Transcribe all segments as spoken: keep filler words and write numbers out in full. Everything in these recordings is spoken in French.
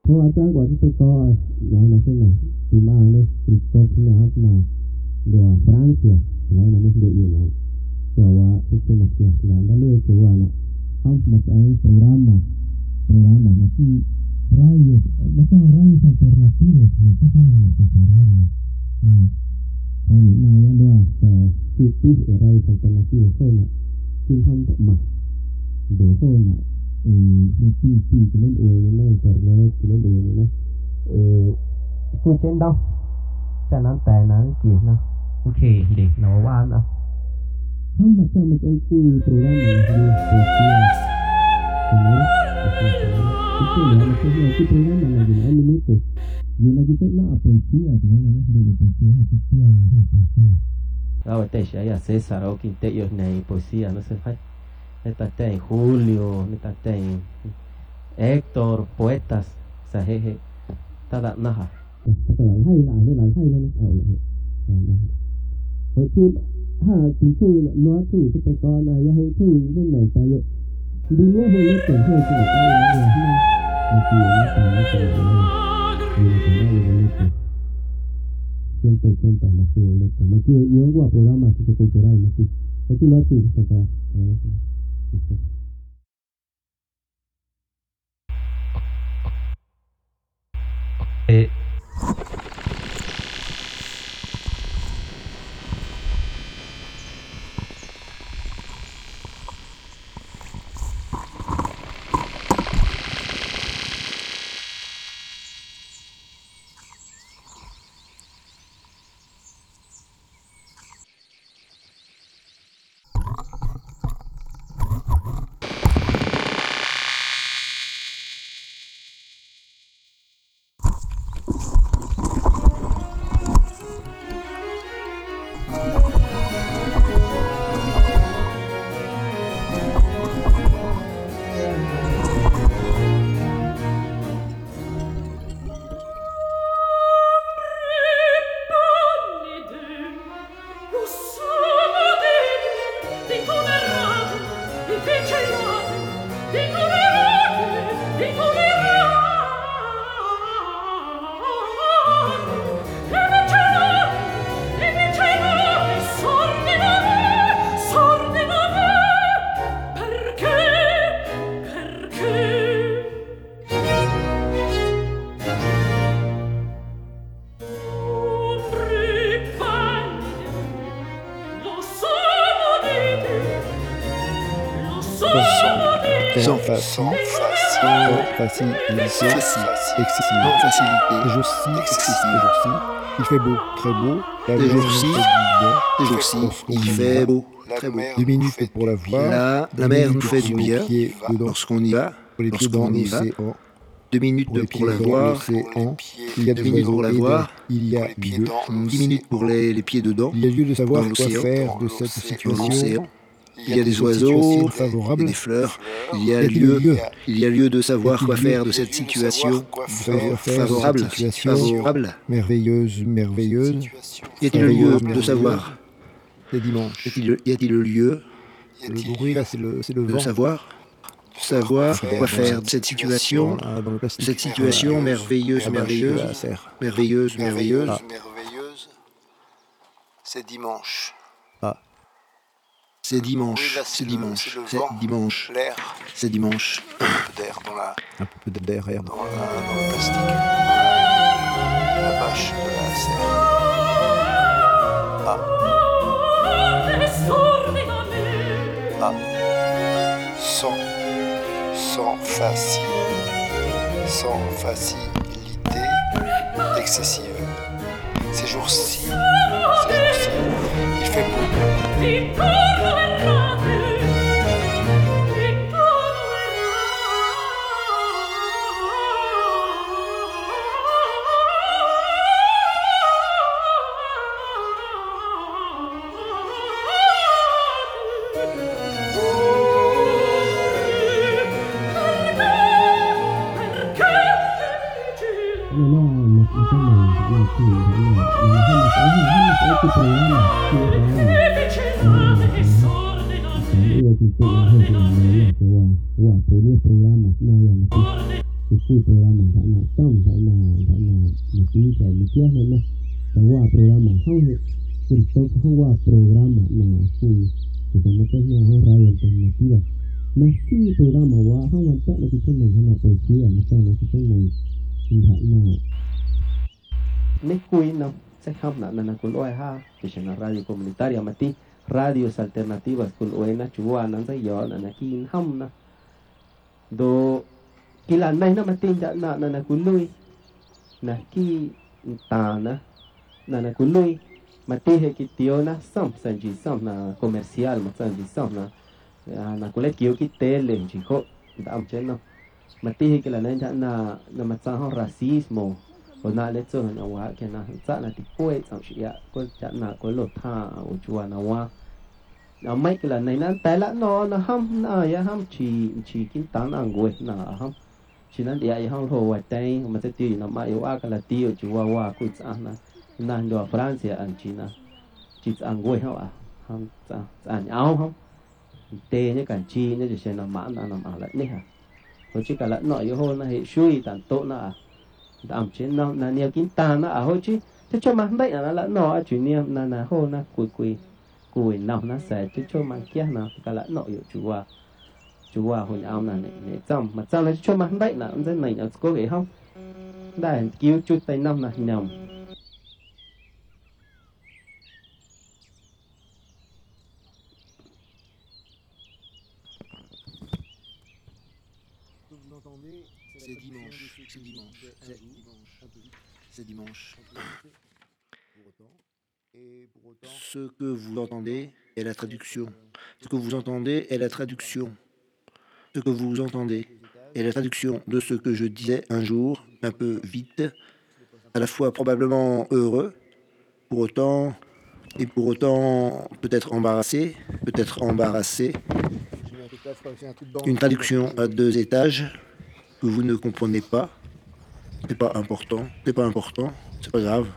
Qua ta qua ta có dạo là thế này thì mà này Christophe nó học là do Francia lại là nên để ý nào cho wa itu masih ada lalu itu wana ham macam programa programa masih radio macam radio alternativos macam kamu macam radio nah radio nah ya doa saya cuti radio alternativos kona tin ham tok mah do kona eh di T V kelen uwe na internet kelen uwe na eh ku chen đâu cho nó tệ nó kia nó ok để nó qua nó không mà sao mà chơi cùi programa di poesia benar itu ya maksudnya itu programa lagi enam minutos yo lagi tak nak poesia lain lain dari poesia atau poesia yang poesia ahora te ya César o quinte yo nei poesia no se faz esta tem Julio esta tem Héctor poetas sahehe tada naha ta là hay là đây là hay nóเอาเลยโหที่ถ้าที่ช่วยล้อช่วยจะไปก่อนนะอย่าให้ช่วยเรื่องไหนไปอยู่ดีว่าให้เล็กเป็นช่วยช่วยได้เลยนะบางทีนะตาไม่เป็นไรมีอะไรได้เลยนะciento ochenta la floreta ma io io guardo programma socioculturale ma sì faccio la ciò questa cosa adelante e Sans facile, facilité, excessif, facilité, les jours-ci, excessif, les jours-ci, il fait beau, très beau, les jours-ci, les jours-ci, il fait beau, très beau. Deux minutes pour la voir. Là, la mer nous fait du bien lorsqu'on y va, lorsqu'on y va. Deux minutes pour la voir, il y a deux minutes pour la voir, il y a lieu, dix minutes pour les, les pieds dedans, il y a lieu de savoir quoi faire de cette situation. Il y a des oiseaux, il y a des fleurs, il y a lieu, il y a lieu de savoir quoi faire de cette situation favorable, favorable, merveilleuse, merveilleuse. Y a-t-il le lieu de savoir? C'est dimanche. Y a-t-il le lieu? Le bruit là, c'est le, c'est le vent. De savoir, savoir quoi faire de cette situation, cette situation merveilleuse, merveilleuse, merveilleuse, merveilleuse, merveilleuse. C'est dimanche. C'est dimanche, c'est dimanche, c'est dimanche, l'air, c'est dimanche. Un peu d'air dans la, un peu d'air dans, la, dans le plastique, dans la, la bâche de la serre. Ah. Ah. Sans, sans facile, sans facilité excessive. Ces jours-ci, ces jours-ci, il fait beau. Wah, punya program mas, nah yang thì pui programa đã na tâm đã na đã na một tí cái một kia nữa naแต่ว่าโปรแกรมเขาเนี่ยเป็นตัวเขาว่าโปรแกรมนะคือคือสมัยนี้เขารายวันเป็นนาทีละนาทีโปรแกรมว่าเขาวันจันทร์เราจะเป็นหน้าปอยคุยอ่ะมันต้องเราจะเป็นในอินทานะในคุยนะใช่ครับนะนั่นคุณอ้อยฮะที่ฉันรายอยู่คอมมูนิตี้อามาตี radios alternativas คุณอ้อยนะชัวร์นั่นจะย้อนนะกินห้ำนะโดกีฬาไหนนะมาตีจะนะนั่นคุณลุยนะกีตานะนั่นคุณลุยมาตีให้กิเตียวนะซ้ำสัญญาซ้ำนะคอมเมอร์เซียลมาสัญญาซ้ำนะนะคุณเล็กเกี่ยวกิเตลเลยจีโคดามเชนนะมาตีให้กีฬาไหนจะนะนะมาสร้างห้องราซิสโมคนน่าเล็กส่วนนะว่าแค่นะจะนะที่ป่วยสังเชียก็จะนะก็หลุดท่าอุจวานะว่าเอาไม่กีฬาไหนนั้นแต่ละนอนนะห้ามนะอย่าห้ามชีชีกินตานอ่างกวยนะห้ามฉะนั้นเดี๋ยวไอ้ห้องโทรไว้ใจมันจะตีนะมาอยู่ว่ากันละตีอยู่ชัวว่าคุณจะนะนั่นดูฝรั่งเศสอันจีนะจีจะอ่างกวยเขาอ่ะห้ามจะอ่านเอาห้ามเตะเนี่ยกันจีเนี่ยจะเช่นน้ำมันน้ำอะไรนี่ฮะเพราะที่กันละหน่อยอยู่ห้องนะเหตุช่วยต่างโต๊ะนะดามเช่นน้ำนั่นเนี่ยกินตานะอ่ะเขาจีที่ชอบมาไม่อ่ะละหน่อยจุดเนี่ยนั่นนะห้องนะคุยคุยคุยน้ำนะใส่ที่ชอบมาเกี้ยนะกันละหน่อยอยู่ชัวชัวหุ่นเอานั่นเนี่ยจำมาจำเลยชอบมาได้นะมันจะไหนเอาก็เอ๋ห้องได้กิ้วจุดไปน้ำนะนำ C'est dimanche, c'est dimanche, c'est dimanche, c'est dimanche. Ce que vous entendez est la traduction. Ce que vous entendez est la traduction. Ce que vous entendez est la traduction de ce que je disais un jour, un peu vite, à la fois probablement heureux, pour autant, et pour autant peut-être embarrassé, peut-être embarrassé. Une traduction à deux étages que vous ne comprenez pas. C'est pas important, c'est pas important, c'est pas grave.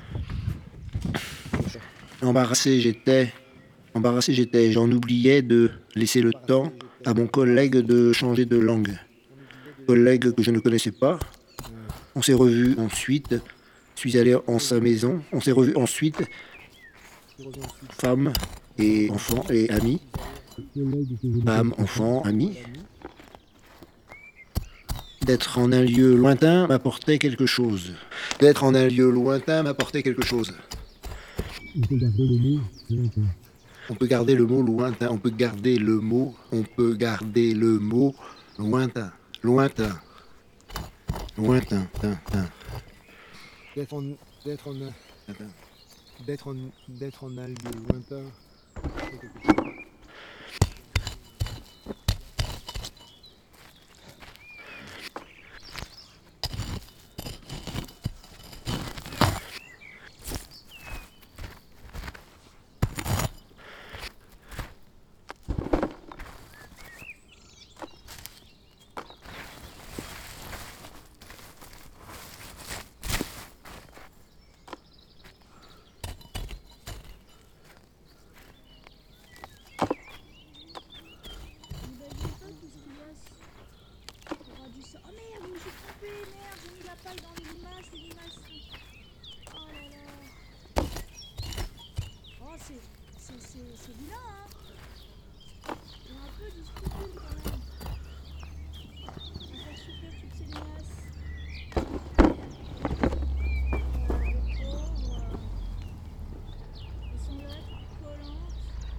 Embarrassé j'étais, embarrassé j'étais, j'en oubliais de laisser le temps à mon collègue de changer de langue. Collègue que je ne connaissais pas. On s'est revus ensuite, je suis allé en sa maison, on s'est revus ensuite, femme et enfants et amis. Femme, enfants, amis. D'être en un lieu lointain m'apportait quelque chose. D'être en un lieu lointain m'apportait quelque chose. On peut garder le mot lointain. On peut garder le mot. On peut garder le mot lointain. Lointain. Lointain. D'être en, d'être en, d'être en, d'être en un lieu lointain. C'est vilain, hein. Il y a un peu du scrupule quand même. On va faire souffler toutes ces limaces. Euh, les pauvres, euh, elles sont là, toutes collantes.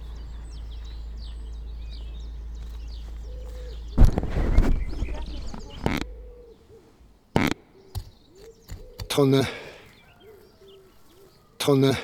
trente-neuf. trente-neuf.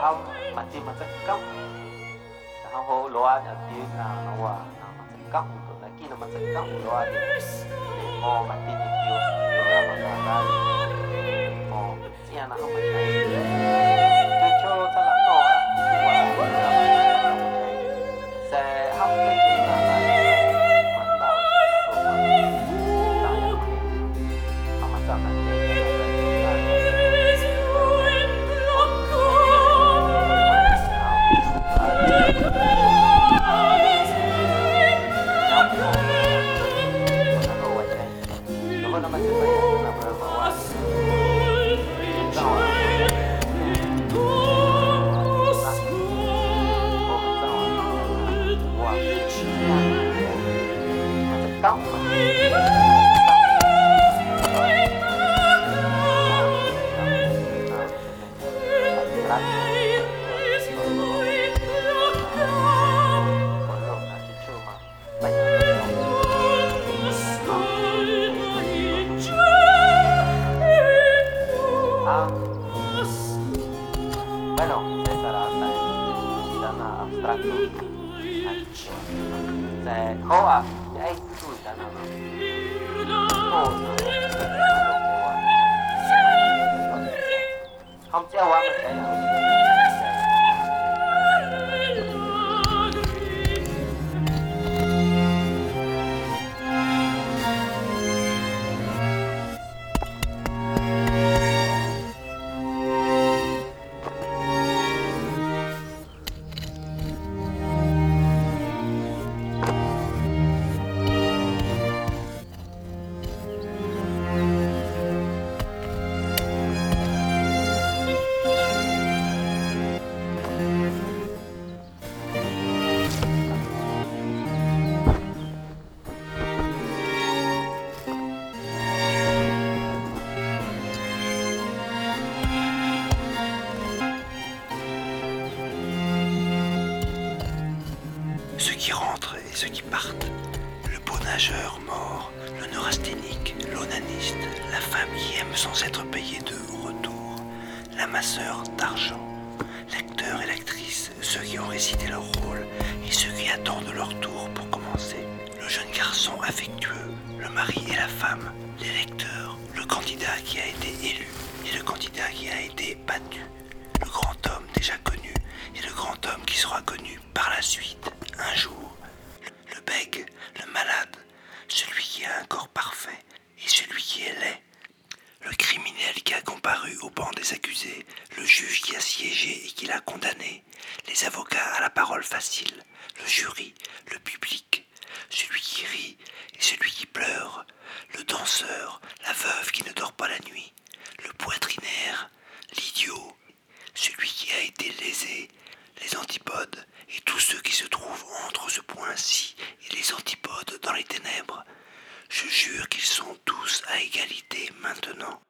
không mà chỉ mà sẽ cốc không hồ loa nhà tiếng nào nó hòa nào mà sẽ cốc tụi này kia nó mà sẽ cốc loa thì mò mà tin được nhiều rồi là mà ra mò chia nó không phải này cho cho cho là nó và sẽ học cái chuyện là lại hoàn tạo của mình tạo ra không mà chọn là cốc bueno, esa era la abstracto. Se hoa, ai chui ta nào. Không chơi qua mình chạy nào. Ceux qui rentrent et ceux qui partent, le beau nageur mort, le neurasthénique, l'onaniste, la femme qui aime sans être payée de retour, l'amasseur d'argent, l'acteur et l'actrice, ceux qui ont récité leur rôle et ceux qui attendent leur tour pour commencer, le jeune garçon affectueux, le mari et la femme, l'électeur, le candidat qui a été élu et le candidat qui a été battu, le grand homme déjà connu et le grand homme qui sera connu par la suite. Un jour, le bègue, le malade, celui qui a un corps parfait et celui qui est laid, le criminel qui a comparu au banc des accusés, le juge qui a siégé et qui l'a condamné, les avocats à la parole facile, le jury, le public, celui qui rit et celui qui pleure, le danseur, la veuve qui ne dort pas la nuit, le poitrinaire, l'idiot, celui qui a été lésé, les antipodes et tous ceux qui se trouvent entre ce point-ci et les antipodes dans les ténèbres. Je jure qu'ils sont tous à égalité maintenant.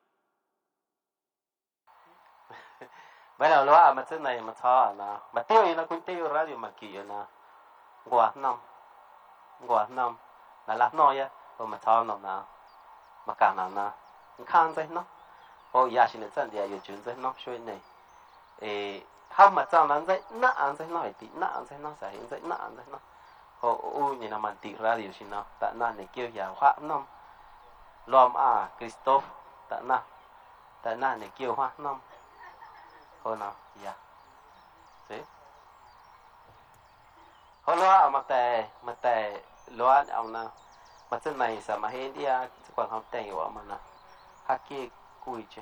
Bây giờ loa mà thế này mà thọ là mà tiêu gì là cũng tiêu ra điều mà kỳ là quả năm quả năm là lát nói á rồi mà thọ nó là mà cả là là khang thế nó rồi giờ xin chân thì yêu chuyện thế nó suy này ê không mà trongนั้นthế nó ăn thế nó thì nó ăn thế nó sẽ hiện thế nó ăn thế nó rồi u như là mình tị ra điều xin nó tại nó này kêu giờ hoa năm lom à Christoph tại nó tại nó này kêu hoa năm thôi nào dạ thế hồi loa mà tè mà tè loa ông nào mà chân này sao mà hết đi à còn không tè của mà nào hắc kia cùi chứ.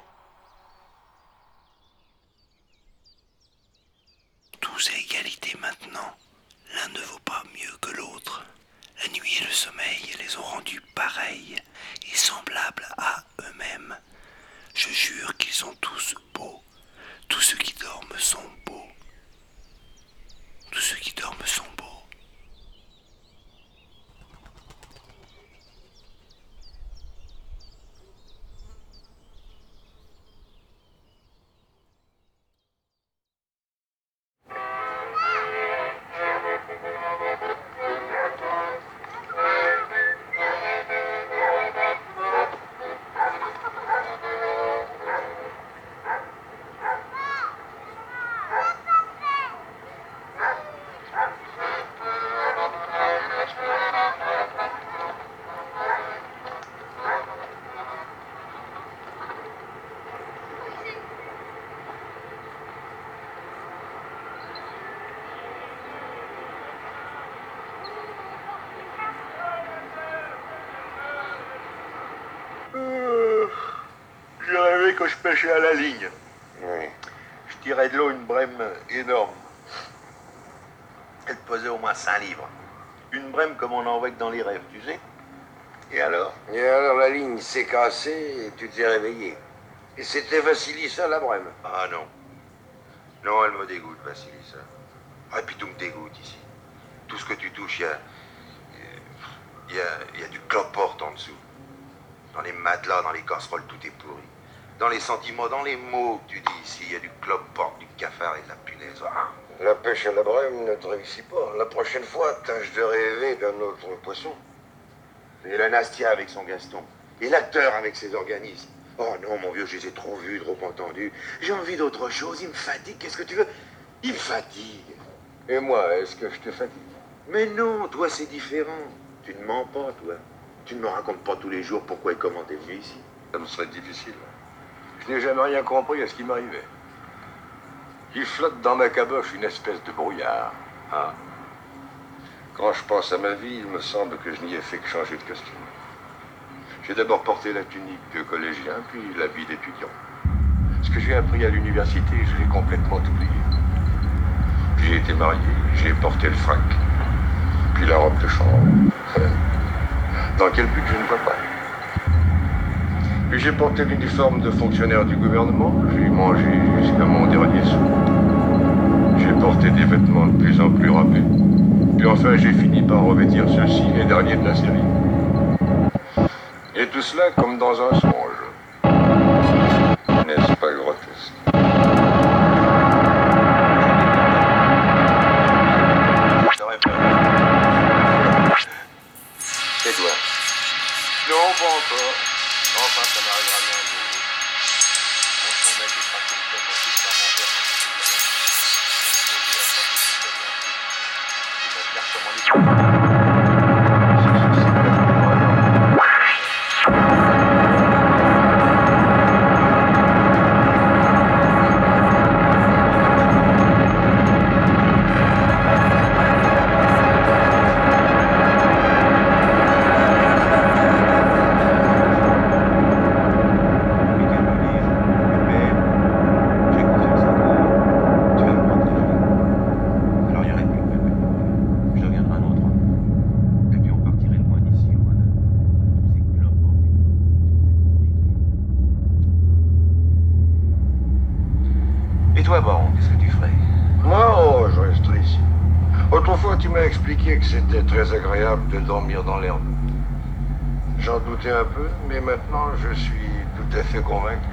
Tous à égalité maintenant, l'un ne vaut pas mieux que l'autre. La nuit et le sommeil les ont rendus pareils et semblables à eux-mêmes. Je jure qu'ils sont tous beaux. Tous ceux qui dorment sont beaux. Tous ceux qui dorment sont beaux. Papa! que je pêchais à la ligne. Oui. Je tirais de l'eau une brème énorme. Elle pesait au moins cinq livres. Une brème comme on en voit que dans les rêves, tu sais. Et alors? Et alors la ligne s'est cassée et tu t'es réveillé. Et c'était Vassilissa la brème. Ah non. Non, elle me dégoûte, Vassilissa. Ah, et puis tout me dégoûte ici. Tout ce que tu touches, il y a... Il y a, il y a du cloporte en dessous. Dans les matelas, dans les casseroles, tout est pourri. Dans les sentiments, dans les mots que tu dis ici, il y a du cloporte, du cafard et de la punaise. Ah. La pêche à la brème ne te réussit pas. La prochaine fois, tâche de rêver d'un autre poisson. Et la Nastia avec son Gaston. Et l'acteur avec ses organismes. Oh non, mon vieux, je les ai trop vus, trop entendus. J'ai envie d'autre chose, il me fatigue, qu'est-ce que tu veux? Il me fatigue. Et moi, est-ce que je te fatigue? Mais non, toi c'est différent. Tu ne mens pas, toi. Tu ne me racontes pas tous les jours pourquoi et comment t'es venu ici. Ça me serait difficile. Je n'ai jamais rien compris à ce qui m'arrivait. Il flotte dans ma caboche une espèce de brouillard. Ah. Quand je pense à ma vie, il me semble que je n'y ai fait que changer de costume. J'ai d'abord porté la tunique de collégien, puis l'habit d'étudiant. Ce que j'ai appris à l'université, je l'ai complètement oublié. Puis j'ai été marié, j'ai porté le frac, puis la robe de chambre. Dans quel but, je ne vois pas. Puis j'ai porté l'uniforme de fonctionnaire du gouvernement, j'ai mangé jusqu'à mon dernier sou. J'ai porté des vêtements de plus en plus râpés. Puis enfin, j'ai fini par revêtir ceux-ci, les derniers de la série. Et tout cela comme dans un songe. N'est-ce pas grotesque? C'est toi. Non, pas encore. Enfin, ça m'arrivera bien un jour. On s'en met des traquets de tête en plus par mon père quand j'étais gamin. Il va faire comment les... toi, Baron, qu'est-ce que tu ferais? Moi, oh, je resterai ici. Autrefois, tu m'as expliqué que c'était très agréable de dormir dans l'herbe. J'en doutais un peu, mais maintenant, je suis tout à fait convaincu.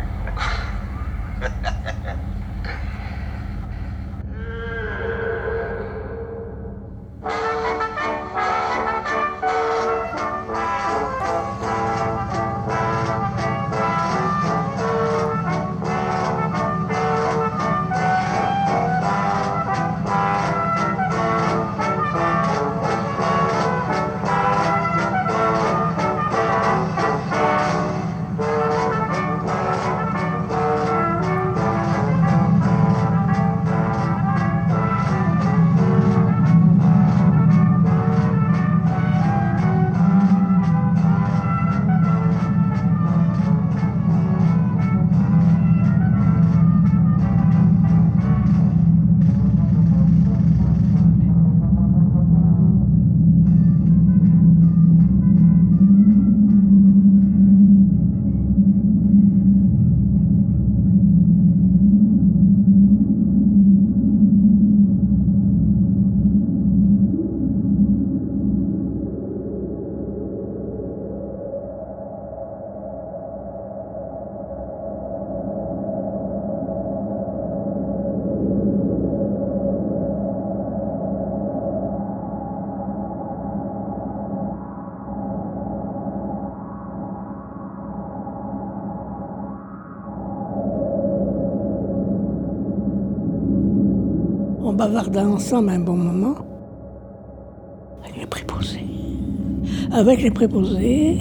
On bavardait ensemble un bon moment avec les préposés. Avec les préposés.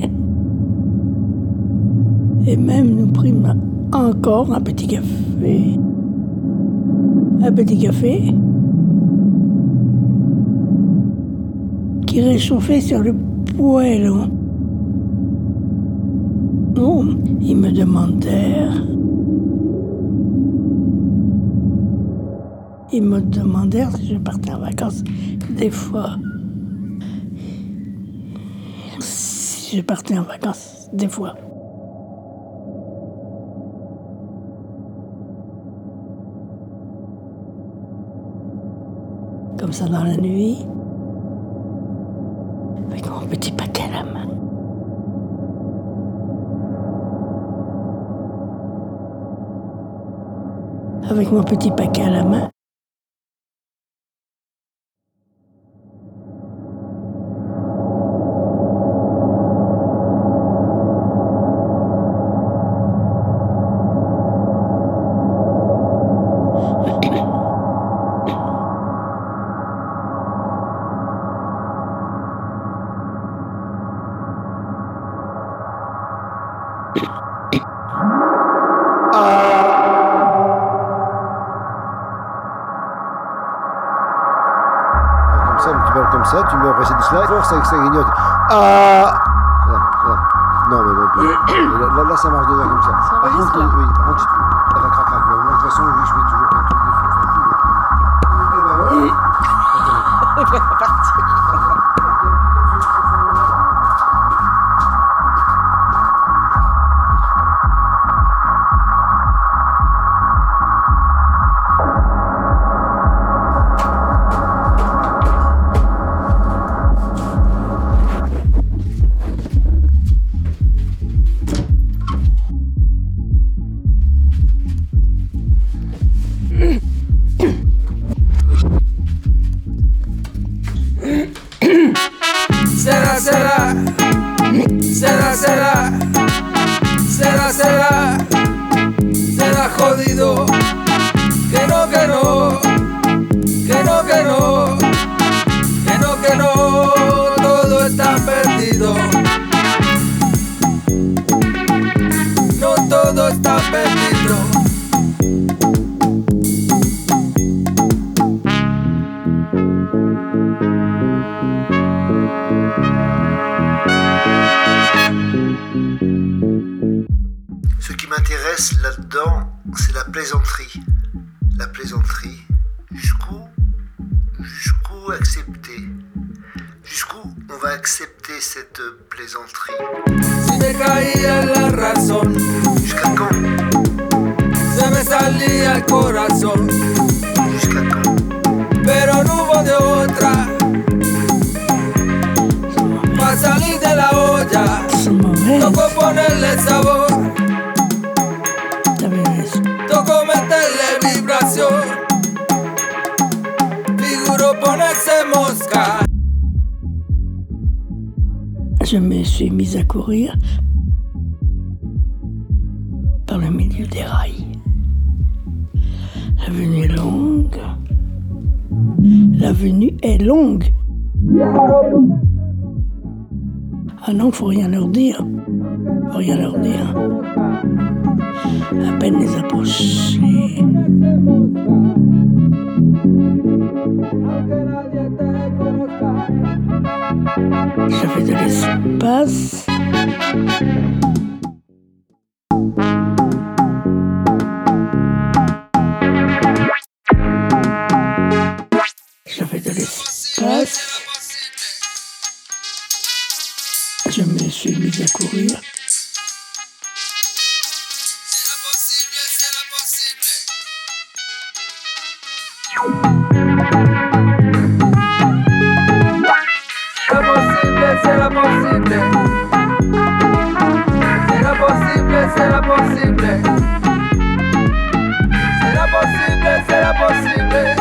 Et même nous prîmes encore un petit café. Un petit café qui réchauffait sur le poêlon. Non, ils me demandèrent Ils me demandèrent si je partais en vacances des fois. Si je partais en vacances des fois. Comme ça dans la nuit, avec mon petit paquet à la main. Avec mon petit paquet à la main. Comme ça, tu mets un précédent slide, force avec ça grignote. Ah là, là. Non, mais bon, là, là, là, ça marche déjà comme ça. Ça Par enregistre, contre, là. oui, par contre, tu crac, crac, crac. Mais moi, de toute façon, oui, je fais toujours plein de trucs dessus, on s'en fout. Eh ben voilà. Será, será, será, será, será, será, será jodido, que no, que no, que no, que no, que no, que no, todo está perdido, no todo está perdido. Ce qui m'intéresse là-dedans, c'est la plaisanterie. La plaisanterie. Jusqu'où Jusqu'où accepter Jusqu'où on va accepter cette plaisanterie? Si me caía la razón, Jusqu'à quand se me salía el corazón, Jusqu'à quand pero no hubo de otra. Pa' salir de la olla, C'est mauvais. tocó ponerle sabor, T'avais raison. tocó meterle vibración, figuró ponerse mosca. Je me suis mise à courir par le milieu des rails. L'avenue est longue. L'avenue est longue. Ah non, faut rien leur dire. Faut rien leur dire. À peine les approcher. J'avais de l'espace. J'avais de l'espace. Je me suis mise à courir. Será posible, será posible, será posible, será posible, será posible,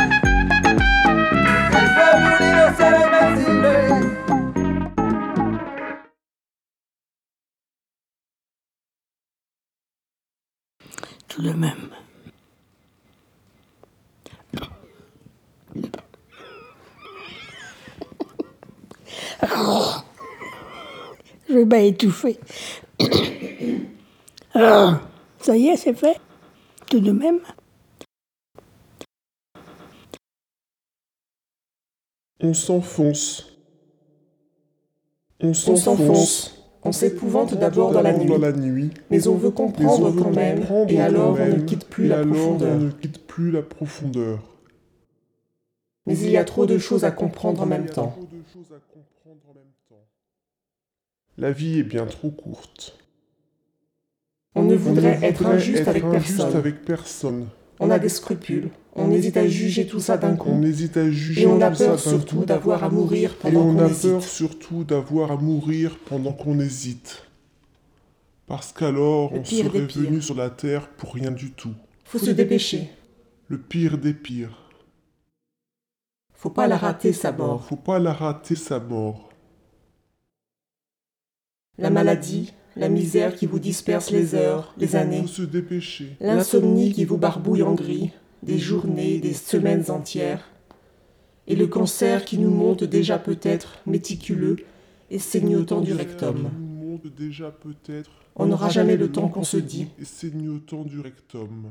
el pueblo unido será invencible. Tout de même. Je vais bien étouffer. Ah, ça y est, c'est fait. Tout de même. On s'enfonce. On On s'enfonce. s'enfonce. On s'épouvante d'abord dans la nuit, dans la nuit. mais on veut Mais on comprendre veut quand même, comprendre et alors quand on ne même, quitte plus et la alors profondeur. on ne quitte plus la profondeur. Mais il y a trop de choses à comprendre en même temps. La vie est bien trop courte. On ne voudrait, On ne être voudrait injuste être avec injuste personne. avec personne. On a des scrupules. On hésite à juger tout ça d'un coup. On hésite à juger Et on a tout ça peur d'un surtout coup. d'avoir à mourir Et pendant on qu'on a hésite. peur surtout d'avoir à mourir pendant qu'on hésite. Parce qu'alors, Le on pire serait des pires. venu sur la terre pour rien du tout. Faut se dépêcher. Le pire des pires. Faut pas la rater, sa mort. Faut pas la rater, sa mort. La maladie, la misère qui vous disperse les heures, les années. Faut se dépêcher. L'insomnie qui vous barbouille en gris, des journées, des semaines entières. Et le cancer qui nous monte déjà peut-être, méticuleux, et saignotant du rectum. Nous monte déjà peut-être. On n'aura jamais le temps qu'on se dit. Et saignotant du rectum.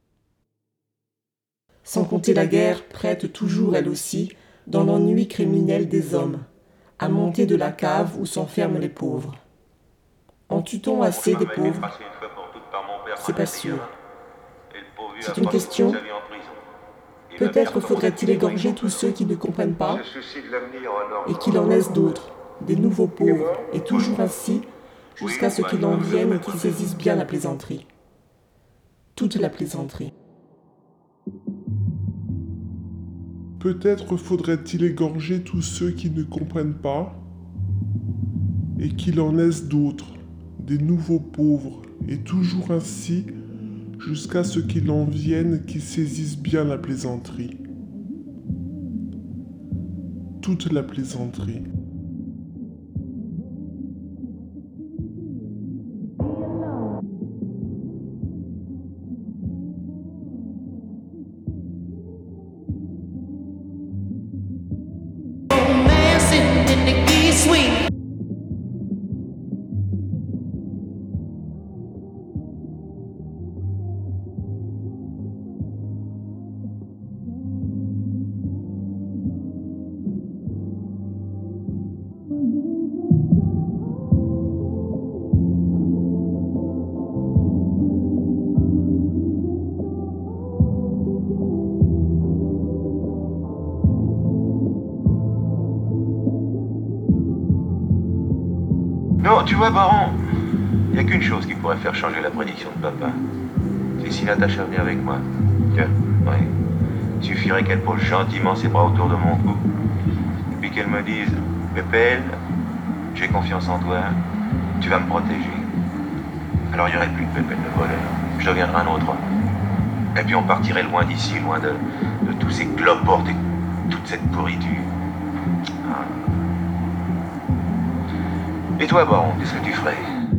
Sans compter la guerre, prête toujours elle aussi, dans l'ennui criminel des hommes, à monter de la cave où s'enferment les pauvres. En tue-t-on assez des pauvres? C'est pas sûr. C'est une question. Peut-être faudrait-il égorger tous ceux qui ne comprennent pas, et qu'il en naisse d'autres, des nouveaux pauvres, et toujours ainsi, jusqu'à ce qu'il en vienne et qu'ils saisissent bien la plaisanterie. Toute la plaisanterie. Peut-être faudrait-il égorger tous ceux qui ne comprennent pas, et qu'il en naisse d'autres, des nouveaux pauvres, et toujours ainsi, jusqu'à ce qu'il en vienne qui saisissent bien la plaisanterie. Toute la plaisanterie. Non, tu vois, Baron, il n'y a qu'une chose qui pourrait faire changer la prédiction de papa. C'est si Natacha venait avec moi. Tiens, oui. Il suffirait qu'elle pose gentiment ses bras autour de mon cou. Et puis qu'elle me dise, Pépelle, j'ai confiance en toi, tu vas me protéger. Alors il n'y aurait plus de Pépelle le voleur. Je deviendrai un autre homme. Et puis on partirait loin d'ici, loin de, de tous ces cloportes et toute cette pourriture. Ah. Et toi, Baron, qu'est-ce que tu ferais?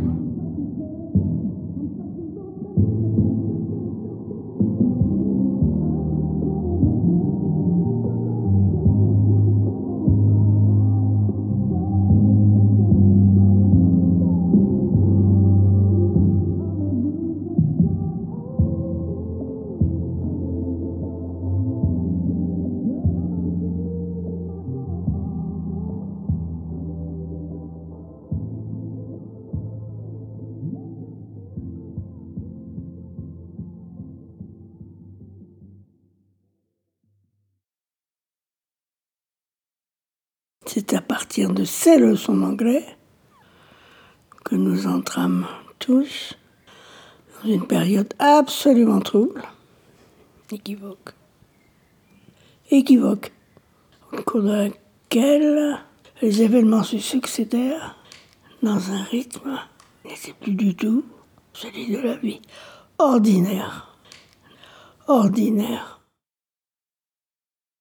C'est à partir de ces leçons d'anglais que nous entrâmes tous dans une période absolument trouble, équivoque, équivoque, au cours de laquelle les événements se succédèrent dans un rythme qui n'était plus du tout celui de la vie ordinaire, ordinaire.